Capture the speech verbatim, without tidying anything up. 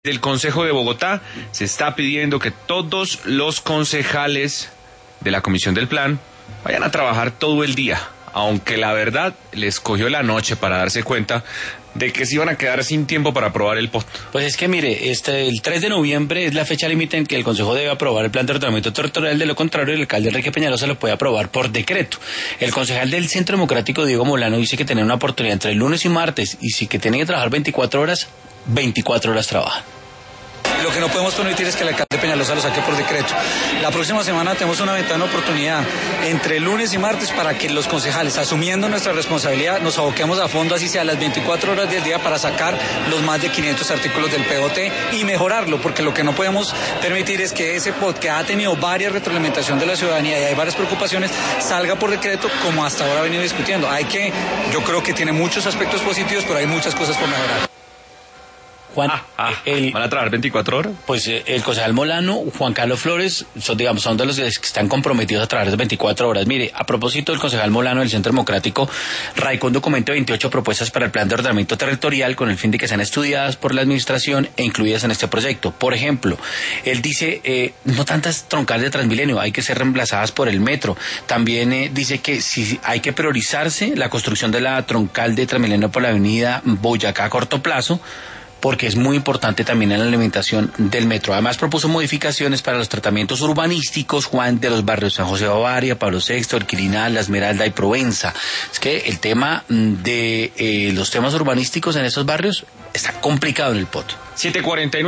Del Consejo de Bogotá se está pidiendo que todos los concejales de la Comisión del Plan vayan a trabajar todo el día, aunque la verdad les cogió la noche para darse cuenta de que se iban a quedar sin tiempo para aprobar el P O T. Pues es que mire, este, el tres de noviembre es la fecha límite en que el Consejo debe aprobar el plan de ordenamiento territorial. De lo contrario, el alcalde Enrique Peñalosa lo puede aprobar por decreto. El concejal del Centro Democrático, Diego Molano, dice que tiene una oportunidad entre el lunes y martes, y si que tiene que trabajar veinticuatro horas, veinticuatro horas trabajan. Lo que no podemos permitir es que el alcalde Peñalosa lo saque por decreto. La próxima semana tenemos una ventana de oportunidad entre lunes y martes para que los concejales, asumiendo nuestra responsabilidad, nos aboquemos a fondo, así sea las veinticuatro horas del día, para sacar los más de quinientos artículos del P O T y mejorarlo, porque lo que no podemos permitir es que ese P O T, que ha tenido varias retroalimentación de la ciudadanía y hay varias preocupaciones, salga por decreto como hasta ahora ha venido discutiendo. Hay que, yo creo que tiene muchos aspectos positivos, pero hay muchas cosas por mejorar. Juan, Ah, ah, el, ¿Van a trabajar veinticuatro horas? Pues eh, el concejal Molano, Juan Carlos Flores, son, digamos, son de los que están comprometidos a trabajar de veinticuatro horas. Mire, a propósito del concejal Molano del Centro Democrático, radicó un documento de veintiocho propuestas para el plan de ordenamiento territorial con el fin de que sean estudiadas por la administración e incluidas en este proyecto. Por ejemplo, él dice, eh, no tantas troncales de Transmilenio, hay que ser reemplazadas por el metro. También eh, dice que si hay que priorizarse la construcción de la troncal de Transmilenio por la avenida Boyacá a corto plazo, porque es muy importante también en la alimentación del metro. Además propuso modificaciones para los tratamientos urbanísticos, Juan, de los barrios San José Bavaria, Pablo sexto, El Quirinal, La Esmeralda y Provenza. Es que el tema de eh, los temas urbanísticos en esos barrios está complicado en el P O T. siete cuarenta y nueve